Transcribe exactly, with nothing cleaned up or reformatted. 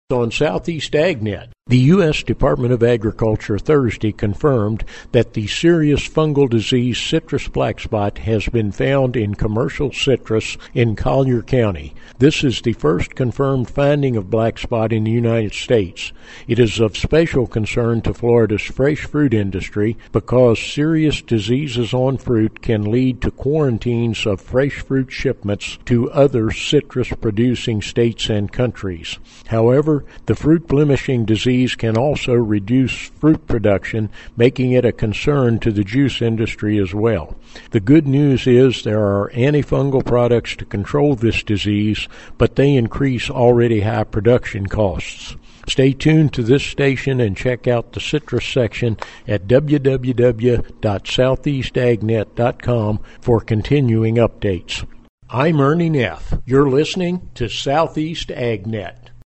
On Southeast AgNet. The U S Department of Agriculture Thursday confirmed that the serious fungal disease citrus black spot has been found in commercial citrus in Collier County. This is the first confirmed finding of black spot in the United States. It is of special concern to Florida's fresh fruit industry because serious diseases on fruit can lead to quarantines of fresh fruit shipments to other citrus-producing states and countries. However, the fruit blemishing disease can also reduce fruit production, making it a concern to the juice industry as well. The good news is there are antifungal products to control this disease, but they increase already high production costs. Stay tuned to this station and check out the citrus section at w w w dot southeast agnet dot com for continuing updates. I'm Ernie Neff. You're listening to Southeast AgNet.